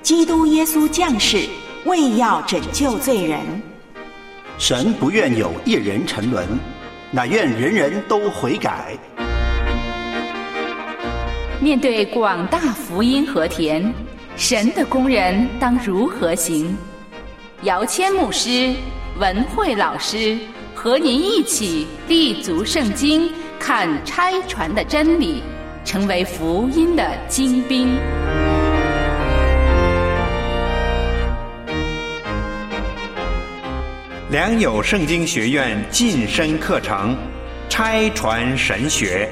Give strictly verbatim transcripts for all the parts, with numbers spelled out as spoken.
基督耶稣降世，为要拯救罪人。 神不愿有一人沉沦，乃愿人人都悔改。 面对广大福音和田，神的工人当如何行？姚谦牧师、文慧老师和您一起立足圣经，看拆传的真理，成为福音的精兵。 良友圣经学院晋升课程，拆传神学。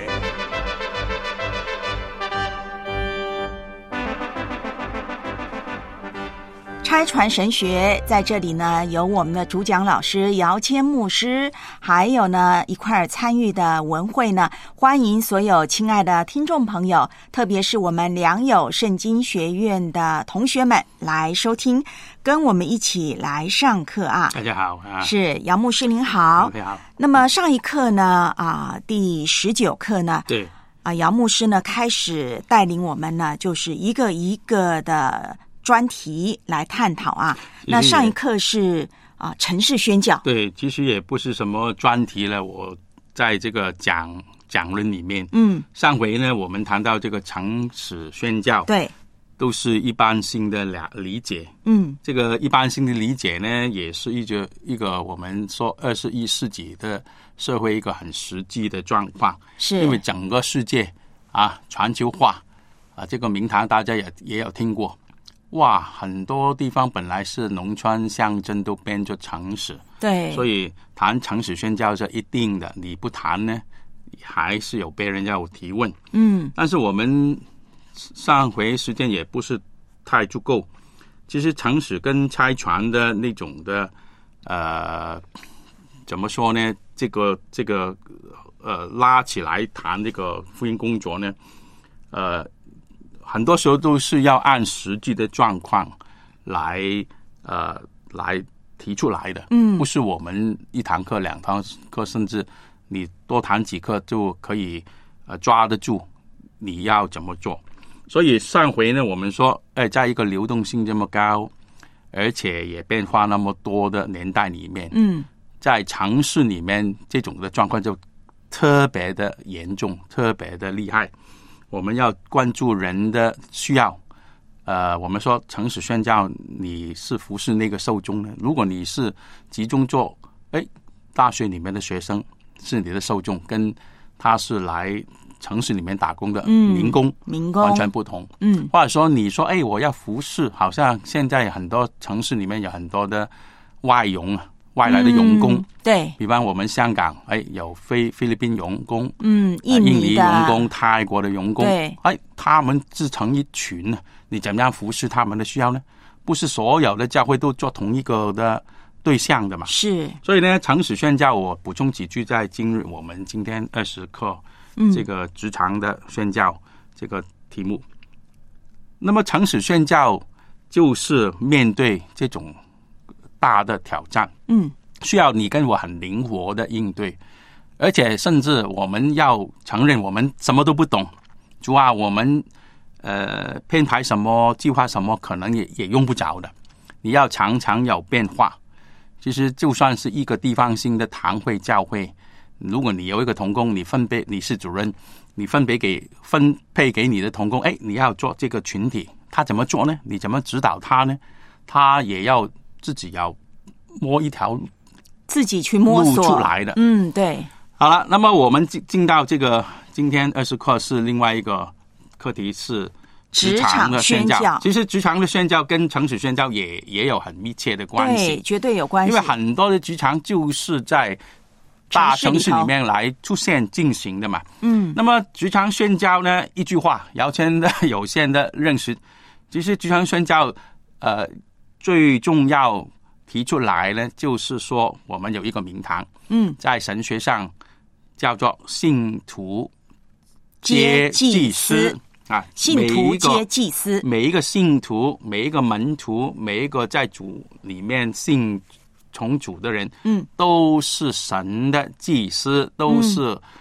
拆传神学在这里呢，有我们的主讲老师姚谦牧师，还有呢一块参与的文慧呢，欢迎所有亲爱的听众朋友，特别是我们良友圣经学院的同学们来收听，跟我们一起来上课啊！ 大家好啊， 是姚牧师您好。 大家好。 那么上一课呢啊，第十九课呢， 对啊，姚牧师呢开始带领我们呢，就是一个一个的专题来探讨啊。那上一课是啊，城市宣教。 对，其实也不是什么专题了，我在这个讲讲论里面， 嗯， 上回呢我们谈到这个城市宣教， 对， 都是一般性的理解， 嗯， 这个一般性的理解呢，也是一个一个我们说二十一世纪的社会一个很实际的状况， 是因为整个世界啊全球化啊，这个名堂大家也也有听过。哇，很多地方本来是农村乡镇都变成城市， 对， 所以谈城市宣教是一定的，你不谈呢，还是有别人要提问。 嗯， 但是我们上回时间也不是太足够，其实城市跟拆传的那种的，呃，怎么说呢？这个这个呃，拉起来谈这个福音工作呢，呃。很多时候都是要按实际的状况来呃来提出来的， 嗯， 不是我们一堂课两堂课，甚至你多谈几课就可以呃抓得住你要怎么做。所以上回呢，我们说，哎，在一个流动性这么高，而且也变化那么多的年代里面， 嗯，在城市里面这种的状况就特别的严重，特别的厉害。我们要关注人的需要，呃，我们说城市宣教，你是服侍那个受众呢？如果你是集中做，哎，大学里面的学生是你的受众，跟他是来城市里面打工的民工， 嗯、民工完全不同。 嗯， 或者说你说，哎，我要服侍，好像现在很多城市里面有很多的外佣啊。外来的佣工、嗯， 对， 比方我们香港，哎，有菲菲律宾佣工， 嗯，印尼、呃、印尼佣工、泰国的佣工， 对， 哎，他们自成一群呢。你怎么样服侍他们的需要呢？不是所有的教会都做同一个的对象的嘛？ 是。 所以呢，城市宣教，我补充几句，在今日我们今天二十课，嗯，这个职场的宣教这个题目。那么，城市宣教就是面对这种大的挑战， 嗯， 需要你跟我很灵活的应对，而且甚至我们要承认我们什么都不懂，主啊，我们呃编排什么计划什么可能也也用不着的，你要常常有变化。其实就算是一个地方性的堂会教会，如果你有一个同工，你分配你是主任，你分配给分配给你的同工，哎，你要做这个群体，他怎么做呢？你怎么指导他呢？他也要自己要摸一条自己去摸索出来的。 嗯，对。 好了，那么我们进进到这个今天二十课是另外一个课题，是职场的宣教。其实职场的宣教跟城市宣教也也有很密切的关系， 对，绝对有关系。 因为很多的职场就是在大城市里面来出现进行的嘛。 嗯， 那么职场宣教呢，一句话，姚谦的有限的认识，其实职场宣教呃最重要提出来呢，就是说我们有一个名堂， 嗯， 在神学上叫做信徒皆祭司啊， 信徒皆祭司， 每一个信徒，每一个门徒，每一个在主里面信从主的人， 嗯， 都是神的祭司，都是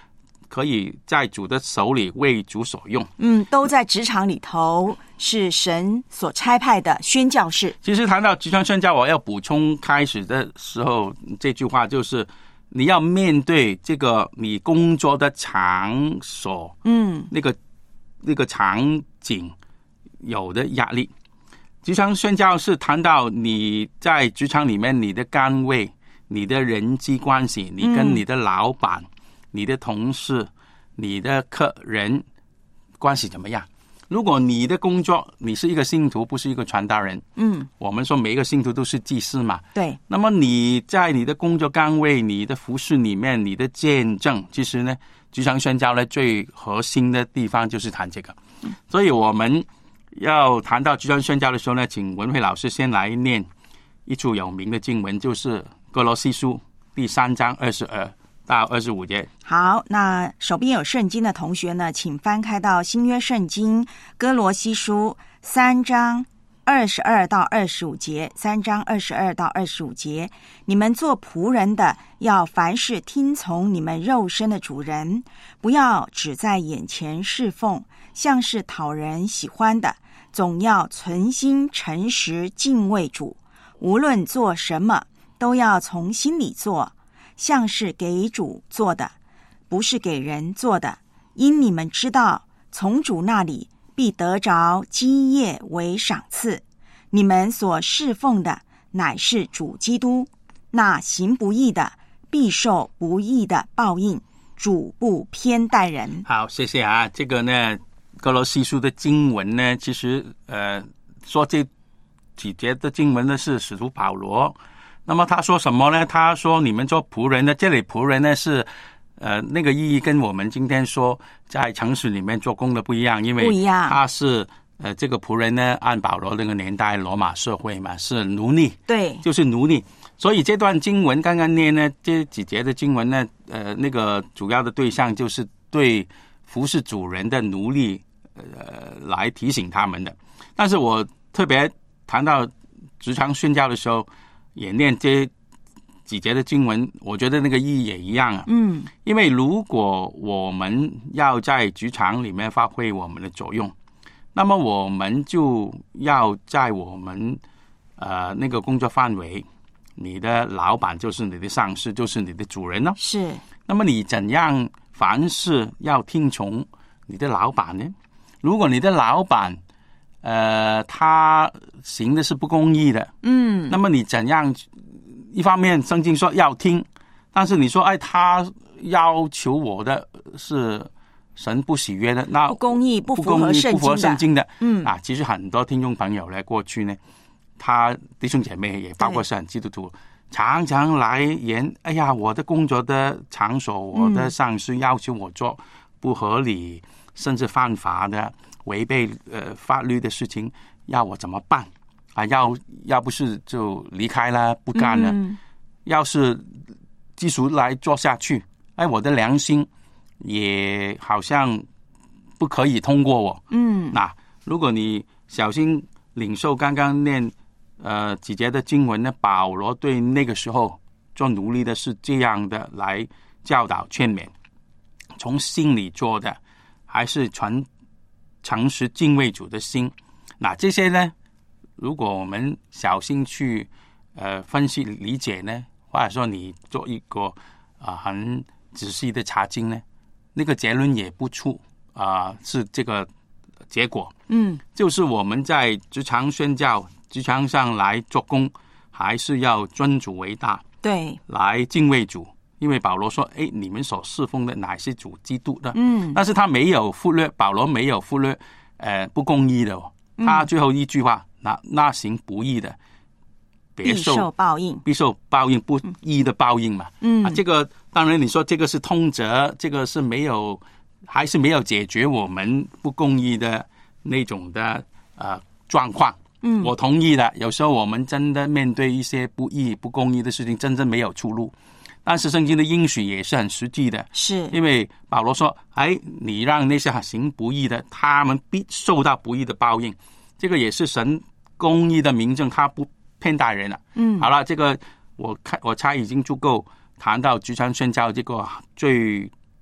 可以在主的手里为主所用。 嗯，都在职场里头是神所差派的宣教士。 其实谈到职场宣教，我要补充开始的时候这句话，就是你要面对这个你工作的场所， 嗯， 那个那个场景有的压力。职场宣教是谈到你在职场里面你的岗位、你的人际关系，你跟你的老板、嗯、你的同事、你的客人关系怎么样。如果你的工作你是一个信徒，不是一个传道人， 嗯， 我们说每一个信徒都是祭司嘛， 对。那么你在你的工作岗位、你的服事里面、你的见证，其实呢，职场宣教呢最核心的地方就是谈这个。嗯、所以我们要谈到职场宣教的时候呢，请文慧老师先来念一处有名的经文，就是歌罗西书第三章二十二到二十五节。 好，那手边有圣经的同学呢，请翻开到新约圣经歌罗西书三章二十二到二十五节。三章二十二到二十五节，你们做仆人的要凡事听从你们肉身的主人，不要只在眼前侍奉，像是讨人喜欢的，总要存心诚实敬畏主。无论做什么，都要从心里做，像是给主做的，不是给人做的。因你们知道，从主那里必得着基业为赏赐。你们所侍奉的乃是主基督，那行不义的必受不义的报应，主不偏待人。 好，谢谢啊。这个呢，歌罗西书的经文呢，其实呃说这几节的经文呢是使徒保罗。那么他说什么呢？他说你们做仆人的，这里仆人呢是呃那个意义跟我们今天说在城市里面做工的不一样，因为他是呃这个仆人呢按保罗那个年代罗马社会嘛是奴隶， 对， 就是奴隶。所以这段经文刚刚念呢，这几节的经文呢，呃那个主要的对象就是对服侍主人的奴隶呃来提醒他们的。但是我特别谈到职场宣教的时候，也念这几节的经文，我觉得那个意义也一样啊。 嗯， 因为如果我们要在职场里面发挥我们的作用，那么我们就要在我们呃那个工作范围，你的老板就是你的上司，就是你的主人呢。 是。 那么你怎样凡事要听从你的老板呢？如果你的老板呃他行的是不公义的， 嗯， 那么你怎样？一方面圣经说要听，但是你说哎他要求我的是神不喜悦的，那不公义不符合圣经的， 不符合圣经的。 嗯啊，其实很多听众朋友呢，过去呢，他弟兄姐妹也包括是很基督徒，常常来言，哎呀，我的工作的场所，我的上司要求我做不合理，嗯、甚至犯法的、违背呃法律的事情，要我怎么办？啊，要要不是就离开了，不干了。嗯、要是继续来做下去，哎，我的良心也好像不可以通过我。 嗯， 那如果你小心领受刚刚念呃几节的经文呢，保罗对那个时候做奴隶的是这样的来教导劝勉，从心里做的，还是传诚实敬畏主的心。那这些呢，如果我们小心去呃分析理解呢，或者说你做一个啊、呃、很仔细的查经呢，那个结论也不出啊、呃、是这个结果。 嗯， 就是我们在职场宣教、职场上来做工，还是要尊主为大， 对， 来敬畏主。因为保罗说，哎，你们所侍奉的乃是主基督的。 嗯， 但是他没有忽略，保罗没有忽略呃不公义的哦。他最后一句话，那那行不义的，别受必受报应， 必受报应，不义的报应嘛。 嗯， 啊，这个当然你说这个是通则，这个是没有，还是没有解决我们不公义的那种的呃状况。 嗯， 我同意的。有时候我们真的面对一些不义、不公义的事情，真正没有出路。但是圣经的应许也是很实际的， 是因为保罗说，哎，你让那些行不义的，他们必受到不义的报应。这个也是神公义的明证，他不偏待人了。 嗯， 好了，这个我看我猜已经足够谈到职场宣教这个最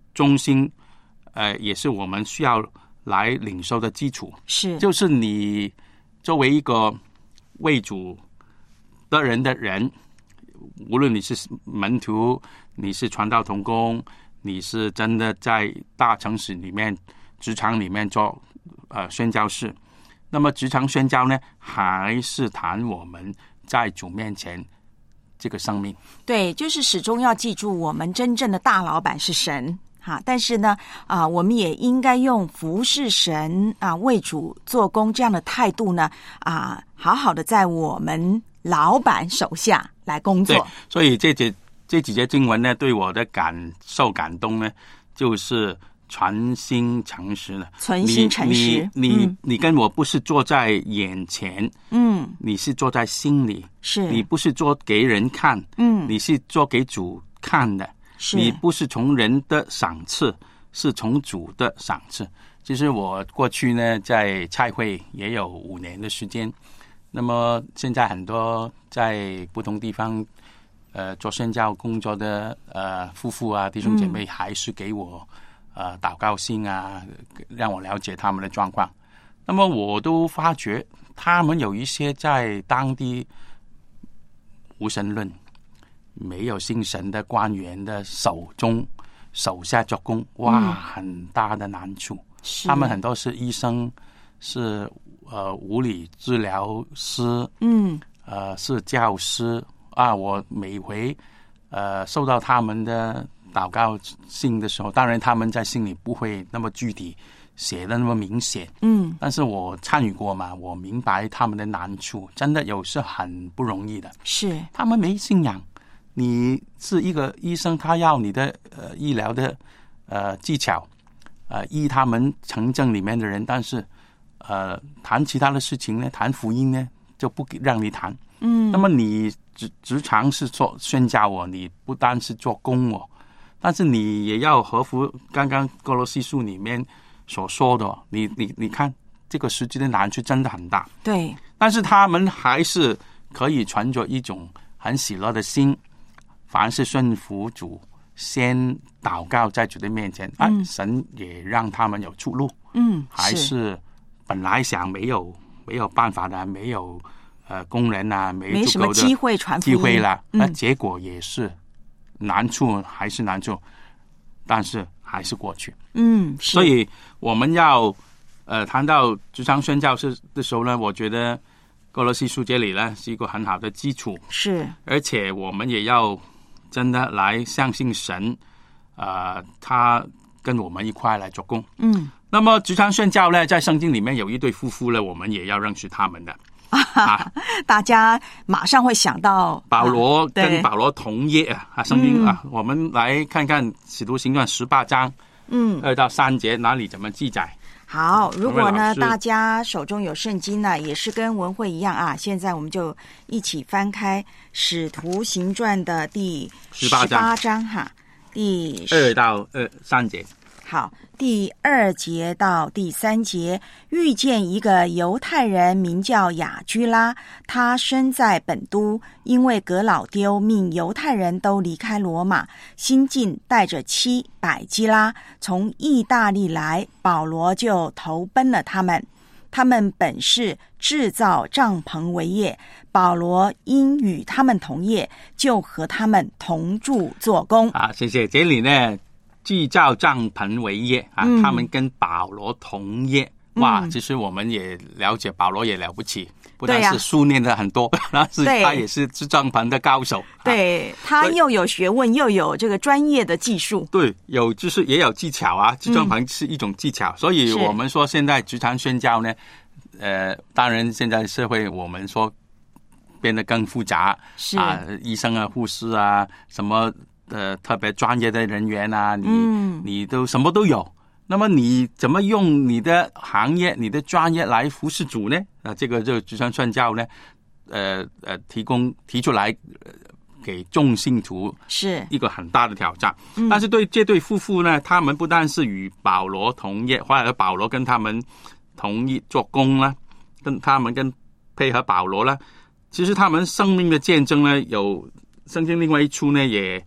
中心，呃，也是我们需要来领受的基础。 是， 就是你作为一个为主的人的人，无论你是门徒，你是传道同工，你是真的在大城市里面、职场里面做呃宣教士，那么职场宣教呢，还是谈我们在主面前这个生命。 对，就是始终要记住，我们真正的大老板是神。哈，但是呢，啊，我们也应该用服侍神啊、为主做工这样的态度呢，啊，好好的在我们老板手下来工作。 对，所以这节这几节经文呢，对我的感受感动呢，就是存心诚实了， 存心诚实。 你你、 嗯、 你跟我不是坐在眼前， 嗯， 你是坐在心里， 是你不是做给人看， 嗯， 你是做给主看的。你不是从人的赏赐，是从主的赏赐。其实我过去呢，在差会也有五年的时间。那么现在很多在不同地方呃做宣教工作的呃夫妇啊、弟兄姐妹，还是给我、嗯、呃祷告信啊，让我了解他们的状况。那么我都发觉他们有一些在当地无神论，没有信神的官员的手中手下做工，哇、嗯，很大的难处。他们很多是医生，是呃物理治疗师，嗯，呃是教师啊。我每回呃收到他们的祷告信的时候，当然他们在信里不会那么具体写的那么明显，嗯，但是我参与过嘛，我明白他们的难处，真的有时很不容易的。是，他们没信仰。你是一个医生，他要你的呃医疗的呃技巧，呃医他们城镇里面的人，但是呃谈其他的事情呢，谈福音呢就不让你谈。嗯，那么你职职场是做宣教哦，你不单是做工哦，但是你也要合乎刚刚哥罗西书里面所说的，你你你看这个实际的难处真的很大。对，但是他们还是可以存着一种很喜乐的心。凡是顺服主，先祷告在主的面前，嗯、啊，神也让他们有出路。嗯，还是本来想没有没有办法的，没有呃工人啊，没足够的机会传福音机会了，那、嗯、结果也是难处还是难处，但是还是过去。嗯，所以我们要呃谈到职场宣教士的时候呢，我觉得哥罗西书这里呢是一个很好的基础。是，而且我们也要真的来相信神，呃，他跟我们一块来做工。嗯，那么职场宣教呢，在圣经里面有一对夫妇呢，我们也要认识他们的。啊，大家马上会想到保罗跟保罗同业啊，圣经啊，我们来看看使徒行传十八章，嗯，二到三节哪里怎么记载。好，如果呢大家手中有圣经呢，也是跟文慧一样啊，现在我们就一起翻开使徒行传的第十八章哈，第二到二三节。好，第二节到第三节，遇见一个犹太人名叫雅居拉，他生在本都，因为革老丢命犹太人都离开罗马，新近带着妻百基拉从意大利来，保罗就投奔了他们。他们本是制造帐篷为业，保罗因与他们同业，就和他们同住做工。啊，谢谢。这里呢制造帐篷为业啊、嗯，他们跟保罗同业。哇、嗯，其实我们也了解保罗也了不起，不但是书念的很多，但、啊、是他也是制帐篷的高手。对、啊、他又有学问，又有这个专业的技术。对，有就是也有技巧啊，制帐篷是一种技巧、嗯，所以我们说现在职场宣教呢，呃，当然现在社会我们说变得更复杂，是啊，医生啊、护士啊，什么。呃，特别专业的人员啊，你、嗯、你都什么都有。那么你怎么用你的行业、你的专业来服侍主呢？啊，这个就职场宣教呢，呃呃，提供提出来、呃、给众信徒是一个很大的挑战、嗯。但是对这对夫妇呢，他们不但是与保罗同业，或者保罗跟他们同意做工啦，跟他们跟配合保罗啦，其实他们生命的见证呢，有圣经另外一处呢也。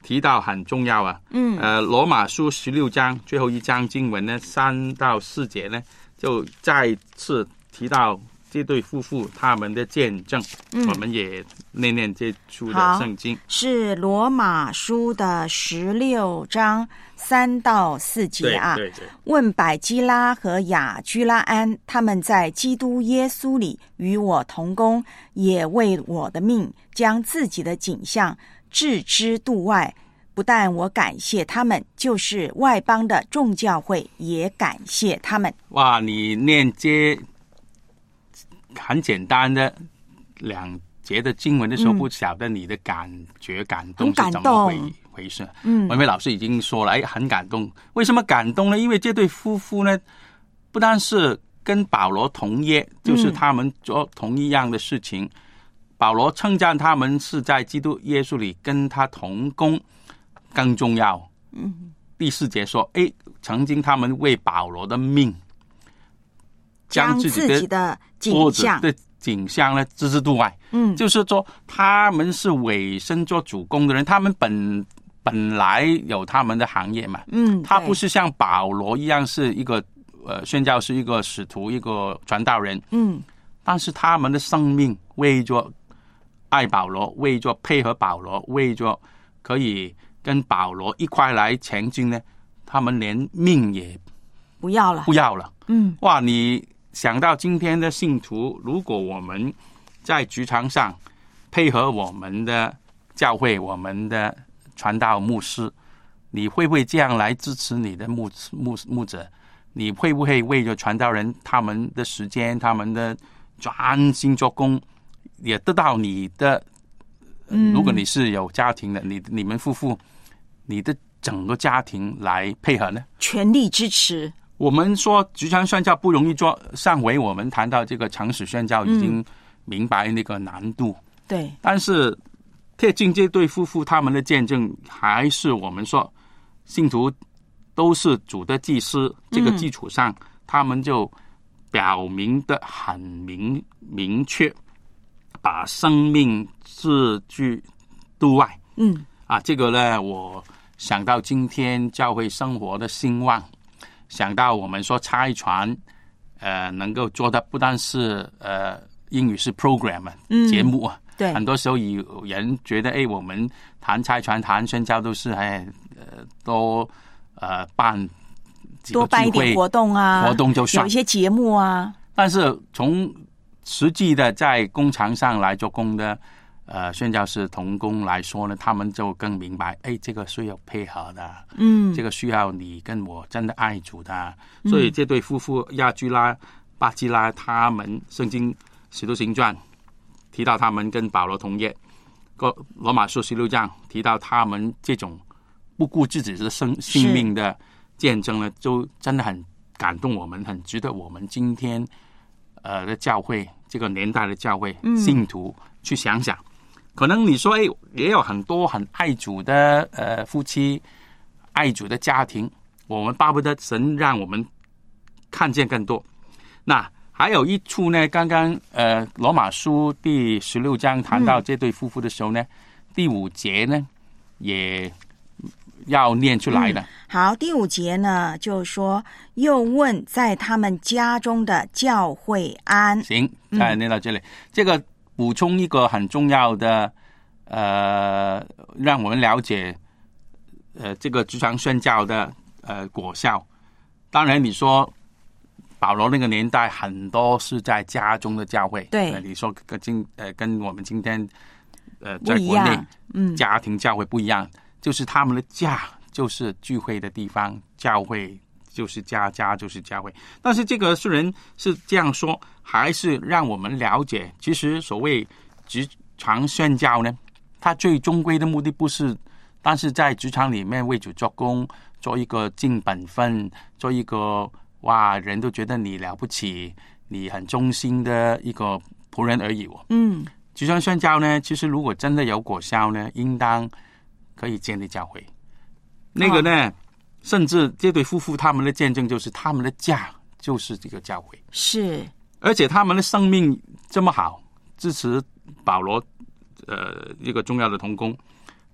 提到很重要啊。嗯，呃，罗马书十六章最后一章经文呢，三到四节呢，就再次提到这对夫妇他们的见证。嗯，我们也念念这书的圣经， 是罗马书的十六章三到四节啊。 对对对。 问百基拉和亚居拉安，他们在基督耶稣里与我同工，也为我的命将自己的景象置之度外。不但我感谢他们，就是外邦的众教会也感谢他们。 哇，你念这很简单的两节的经文的时候，嗯、不晓得你的感觉感动是怎么回回事？嗯，文伟老师已经说了，哎，很感动。为什么感动呢？因为这对夫妇呢，不但是跟保罗同业，就是他们做同一样的事情。嗯、保罗称赞他们是在基督耶稣里跟他同工。更重要，嗯，第四节说，哎，曾经他们为保罗的命，将自己的景象的景象呢置之度外，嗯，就是说他们是委身做主工的人，他们本本来有他们的行业嘛，嗯，他不是像保罗一样是一个呃宣教士、一个使徒、一个传道人，嗯，但是他们的生命为着爱保罗，为着配合保罗，为着可以跟保罗一块来前进呢，他们连命也不要了， 不要了。嗯，哇！你想到今天的信徒，如果我们在职场上配合我们的教会、我们的传道牧师，你会不会这样来支持你的牧牧牧者？你会不会为了传道人他们的时间、他们的专心做工，也得到你的？嗯、如果你是有家庭的，你你们夫妇。你的整个家庭来配合呢？ 全力支持。我们说职场宣教不容易做，上回我们谈到这个诚实宣教，已经明白那个难度。嗯、 对。 但是贴近这对夫妇他们的见证，还是我们说信徒都是主的祭司，这个基础上，嗯、他们就表明的很明明确，把生命置之度外。嗯。啊，这个呢，我想到今天教会生活的兴旺，想到我们说差传，呃，能够做的不但是呃英语是 program 嗯节目啊， 对， 很多时候有人觉得，哎，我们谈差传、谈宣教都是哎呃都呃办几个聚会多办一点活动啊， 活动就算有一些节目啊， 但是从实际的在工厂上来做工的。呃，宣教士同工来说呢，他们就更明白，哎，这个需要配合的，嗯，这个需要你跟我真的爱主的，嗯、所以这对夫妇亚居拉、巴基拉，他们圣经使徒行传提到他们跟保罗同业，个罗马书十六章提到他们这种不顾自己的生性命的见证呢，就真的很感动我们，很值得我们今天呃的教会这个年代的教会、嗯、信徒去想想。可能你说，哎，也有很多很爱主的呃夫妻，爱主的家庭，我们巴不得神让我们看见更多。那还有一处呢，刚刚呃罗马书第十六章谈到这对夫妇的时候呢，嗯、第五节呢也要念出来的。嗯、 好，第五节呢就说，又问在他们家中的教会安。 行，再念到这里，嗯、这个。补充一个很重要的，呃，让我们了解，呃，这个职场宣教的呃果效。当然，你说保罗那个年代很多是在家中的教会， 对， 呃、你说跟今呃跟我们今天呃在国内嗯家庭教会不一样，嗯、就是他们的家就是聚会的地方，教会。就是家，家就是教会。但是这个诗人是这样说，还是让我们了解，其实所谓职场宣教呢，它最终归的目的不是，但是在职场里面为主做工，做一个尽本分，做一个哇人都觉得你了不起，你很忠心的一个仆人而已。嗯，职场宣教呢，其实如果真的有果效呢，应当可以建立教会。那个呢？哦甚至这对夫妇他们的见证就是他们的家就是这个教会， 是， 而且他们的生命这么好，支持保罗呃一个重要的同工，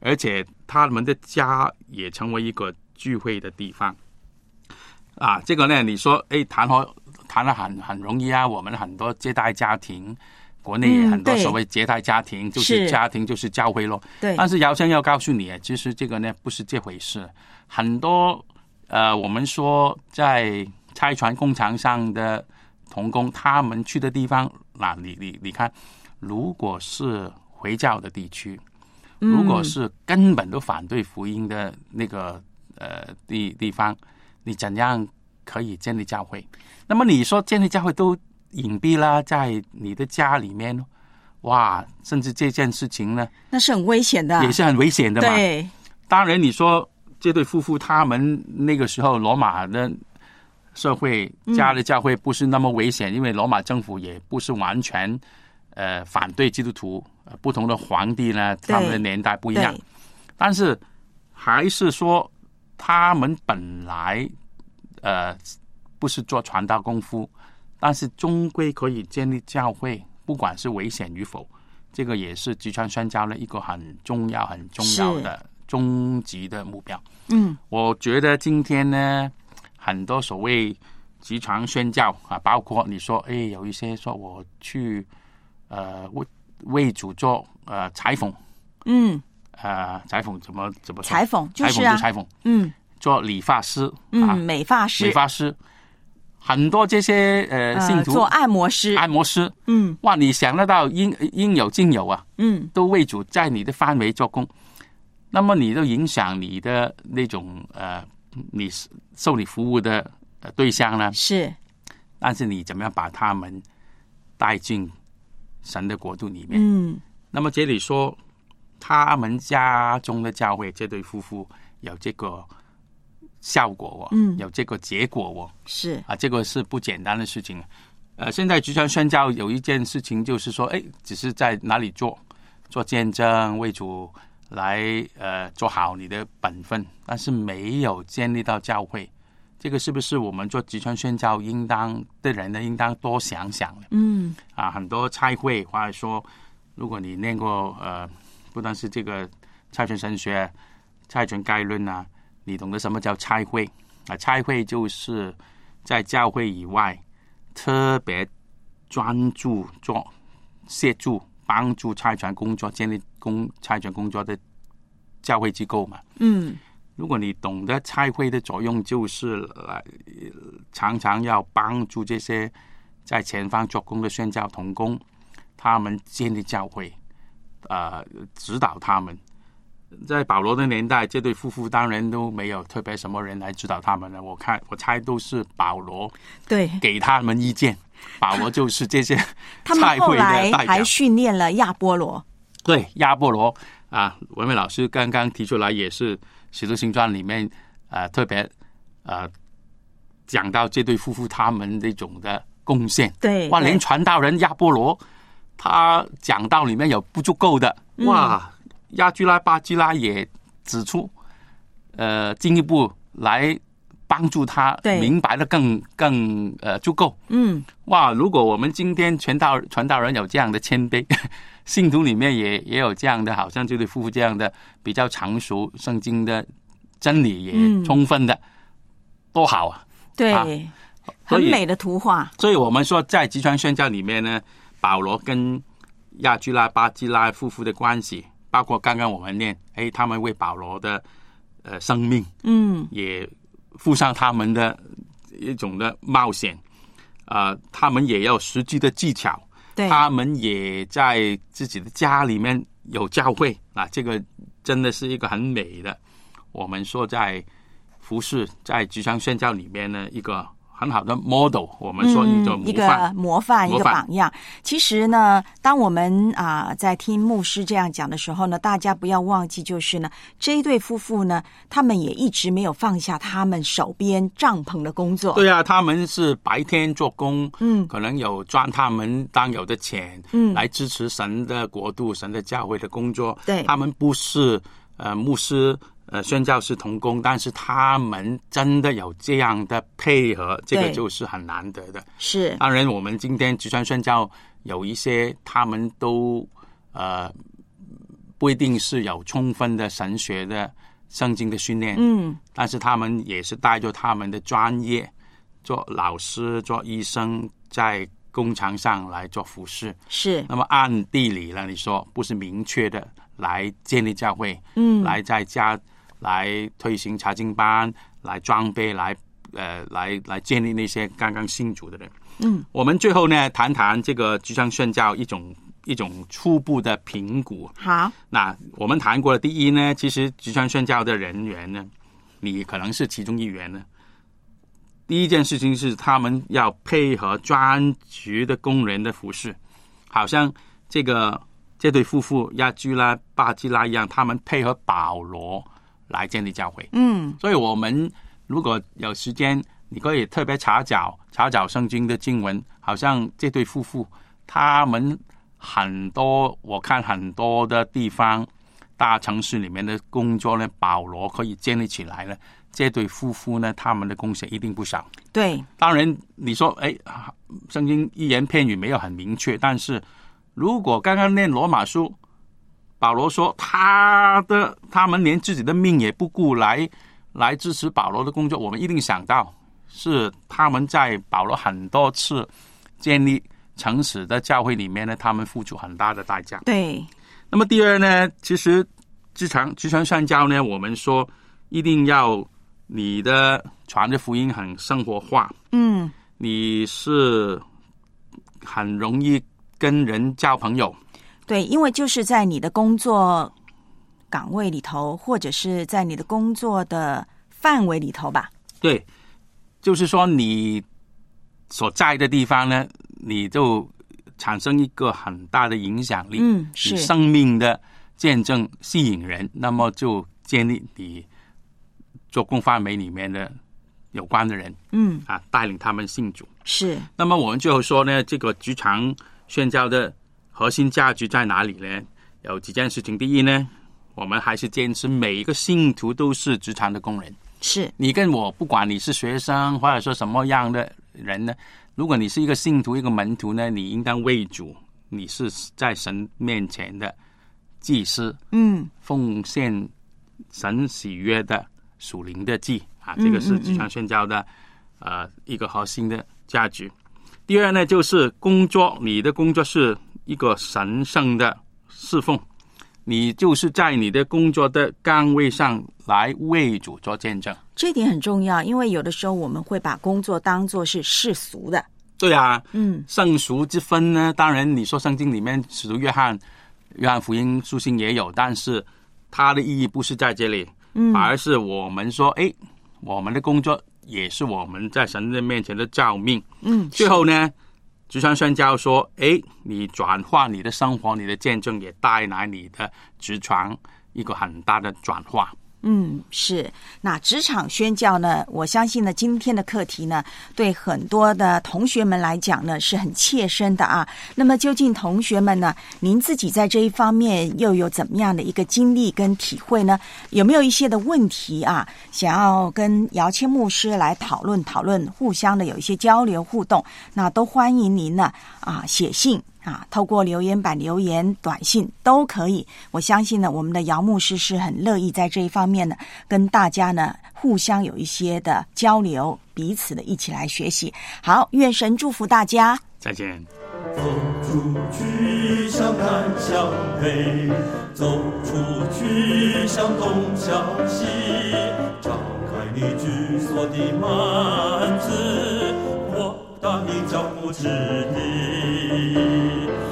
而且他们的家也成为一个聚会的地方。啊，这个呢，你说，哎，谈好谈得很很容易啊。我们很多接待家庭，国内也很多所谓接待家庭，嗯、就是家庭就是教会咯。 对。 但是姚生要告诉你，其实这个呢不是这回事。很多呃，我们说在拆船工厂上的同工，他们去的地方，那你你你看，如果是回教的地区，如果是根本都反对福音的那个呃地地方。你怎样可以建立教会？那么你说建立教会都隐蔽啦，在你的家里面，哇，甚至这件事情呢， 那是很危险的， 也是很危险的嘛。 对， 当然你说这对夫妇他们那个时候罗马的社会家的教会不是那么危险，嗯、因为罗马政府也不是完全呃反对基督徒，呃、不同的皇帝呢，他们的年代不一样，但是还是说。他们本来呃不是做传道功夫，但是终归可以建立教会，不管是危险与否，这个也是集传宣教的一个很重要、很重要的终极的目标。 嗯， 我觉得今天呢，很多所谓集传宣教啊，包括你说，哎，有一些说我去呃为为主做呃裁缝， 嗯。 呃，裁缝怎么怎么裁缝就是啊， 裁缝， 嗯， 做理发师， 嗯， 啊、 美发师， 美发师，很多这些呃信徒、 呃、做按摩师， 按摩师， 嗯， 哇，你想得到应应有尽有啊， 嗯， 都为主在你的范围做工，那么你都影响你的那种呃，你受你服务的对象呢？ 是， 但是你怎么样把他们带进神的国度里面？ 嗯， 那么这里说。他们家中的教会这对夫妇有这个效果哦， 嗯， 有这个结果哦， 是啊，这个是不简单的事情。呃，现在集传宣教有一件事情就是说，哎，只是在哪里做做见证，为主来呃做好你的本分，但是没有建立到教会。这个是不是我们做集传宣教应当的人呢？应当多想想的。 嗯， 啊，很多差会或者说，如果你念过呃。不但是这个差传神学、差传概论啊，你懂得什么叫差会啊？差会就是在教会以外特别专注做协助、帮助差传工作、建立工差传工作的教会机构嘛。 嗯， 如果你懂得差会的作用，就是来常常要帮助这些在前方做工的宣教同工，他们建立教会。呃，指导他们。在保罗的年代，这对夫妇当然都没有特别什么人来指导他们了。我看，我猜都是保罗对给他们意见。保罗就是这些他们后来还训练了亚波罗。 对，亚波罗啊，文伟老师刚刚提出来，也是《使徒行传》里面呃特别呃讲到这对夫妇他们这种的贡献。 对， 哇，连传道人亚波罗。他讲道里面有不足够的，哇，亚居拉、巴居拉也指出，呃，进一步来帮助他明白的更更呃足够。 嗯， 哇，如果我们今天传道传道人有这样的谦卑，信徒里面也也有这样的，好像这对夫妇这样的比较成熟，圣经的真理也充分的，嗯、多好啊！ 对、啊，很美的图画。 所以我们说，在集传宣教里面呢。保罗跟亚居拉、巴基拉夫妇的关系，包括刚刚我们念，哎，他们为保罗的呃生命， 嗯， 也付上他们的一种的冒险，啊、呃，他们也有实际的技巧， 对， 他们也在自己的家里面有教会啊，这个真的是一个很美的，我们说在服事在集传宣教里面呢一个。很好的 model， 我们说一种模范、嗯、 一个模范，一个榜样。其实呢，当我们啊、呃、在听牧师这样讲的时候呢，大家不要忘记，就是呢，这一对夫妇呢，他们也一直没有放下他们手边帐篷的工作。 对啊，他们是白天做工， 嗯， 可能有赚他们当有的钱， 嗯， 来支持神的国度、神的教会的工作。 对， 他们不是呃牧师。呃，宣教士同工，但是他们真的有这样的配合，这个就是很难得的。 是， 当然，我们今天集传宣教有一些，他们都呃不一定是有充分的神学的圣经的训练， 嗯， 但是他们也是带着他们的专业，做老师、做医生，在工厂上来做服侍。 是。 那么按地理呢，你说不是明确的来建立教会， 嗯， 来在家来推行查经班，来装备，来呃来来建立那些刚刚信主的人。 嗯， 我们最后呢谈谈这个职场宣教一种一种初步的评估。 好， 那我们谈过了，第一呢，其实职场宣教的人员呢，你可能是其中一员呢。第一件事情是他们要配合专职的工人的服侍，好像这个这对夫妇亚居拉、巴基拉一样，他们配合保罗来建立教会。 嗯， 所以我们如果有时间，你可以特别查找查找圣经的经文，好像这对夫妇他们很多，我看很多的地方大城市里面的工作呢，保罗可以建立起来了。这对夫妇呢，他们的贡献一定不少。 对， 当然你说，哎，圣经一言片语没有很明确，但是如果刚刚念罗马书，保罗说他的他们连自己的命也不顾来来支持保罗的工作，我们一定想到是他们在保罗很多次建立诚实的教会里面呢，他们付出很大的代价。 对。 那么第二呢，其实职场职场宣教呢，我们说一定要你的传的福音很生活化， 嗯， 你是很容易跟人交朋友。 对，因为就是在你的工作岗位里头，或者是在你的工作的范围里头吧。 对，就是说你所在的地方呢，你就产生一个很大的影响力， 嗯，是你生命的见证吸引人，那么就建立你做工范围里面的有关的人， 嗯啊，带领他们信主。 是。 那么我们最后说呢，这个职场宣教的核心价值在哪里呢？有几件事情。第一呢，我们还是坚持每一个信徒都是职场的工人。 是。 你跟我，不管你是学生或者说什么样的人呢，如果你是一个信徒一个门徒呢，你应当为主，你是在神面前的祭司， 嗯， 奉献神喜悦的属灵的祭啊，这个是职场宣教的、嗯嗯、呃一个核心的价值。第二呢，就是工作，你的工作是一个神圣的侍奉，你就是在你的工作的岗位上来为主做见证。 这点很重要，因为有的时候我们会把工作当作是世俗的。 对啊， 嗯， 圣俗之分呢，当然你说圣经里面使徒约翰约翰福音书信也有，但是它的意义不是在这里， 嗯， 而是我们说，哎，我们的工作也是我们在神的面前的照命。 嗯， 最后呢，职场宣教说，哎，你转化你的生活，你的见证也带来你的职场一个很大的转化。 嗯，是。那职场宣教呢，我相信呢，今天的课题呢，对很多的同学们来讲呢，是很切身的啊。那么究竟同学们呢，您自己在这一方面又有怎么样的一个经历跟体会呢？有没有一些的问题啊，想要跟姚谦牧师来讨论讨论，互相的有一些交流互动？那都欢迎您呢啊写信啊，透过留言板留言、短信都可以。我相信呢，我们的姚牧师是很乐意在这一方面呢，跟大家呢互相有一些的交流，彼此的一起来学习。好，愿神祝福大家， 再见。 走出去，向南向北，走出去，向东向西，张开你居所的幔子，扩大你脚步之地。